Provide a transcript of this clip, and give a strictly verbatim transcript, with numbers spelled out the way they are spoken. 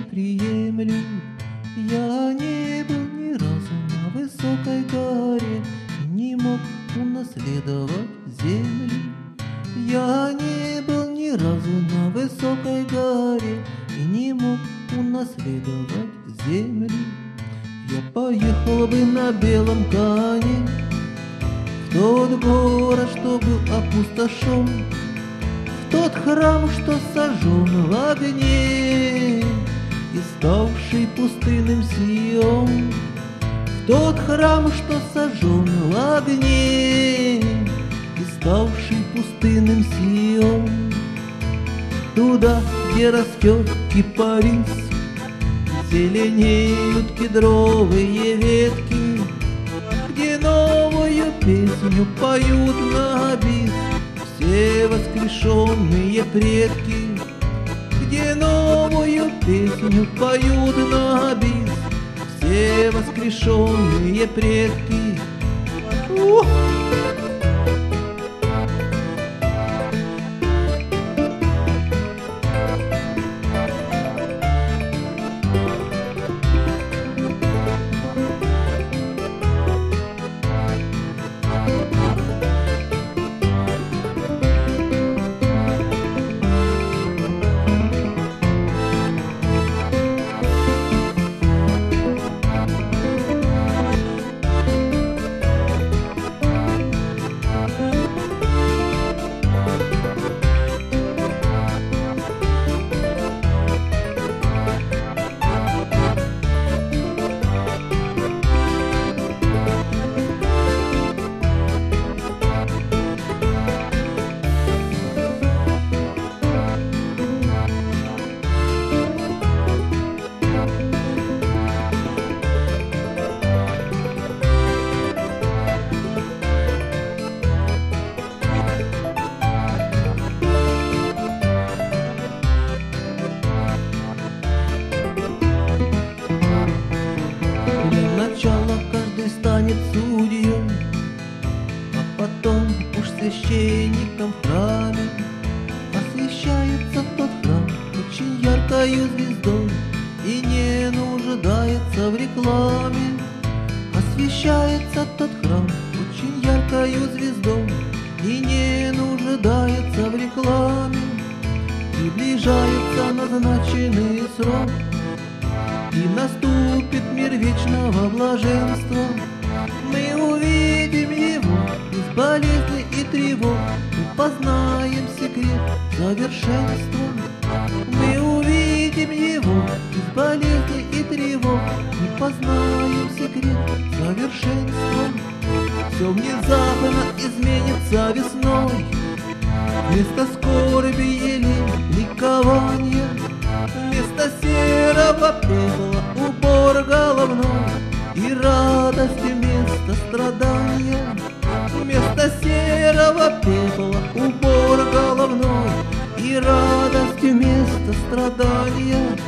приемлю. Я не был ни разу на высокой горе и не мог унаследовать землю. Я не был ни разу на высокой горе и не мог унаследовать землю. Я поехал бы на белом коне в тот город, что был опустошен, в тот храм, что сожжен в огне и ставший пустынным Сион, в тот храм, что сожжен в огне и ставший пустынным Сион. Туда, где растет кипарис, зеленеют кедровые ветки, где новую песню поют на бис все воскрешенные предки, где новую песню поют на бис все воскрешенные предки. Ух! Сначала каждый станет судьей, а потом уж священником в храме. Освещается тот храм очень яркою звездой и не нуждается в рекламе. Освещается тот храм очень яркою звездой и не нуждается в рекламе. Приближается назначенный срок, и наступит мир вечного блаженства. Мы увидим его из болезни и тревог, мы познаем секрет совершенства. Мы увидим его из болезни и тревог, мы познаем секрет совершенства. Все внезапно изменится весной, вместо скорби или ликования, вместо серого пепла убор головной и радости вместо страдания. Вместо серого пепла убор головной и радости вместо страдания.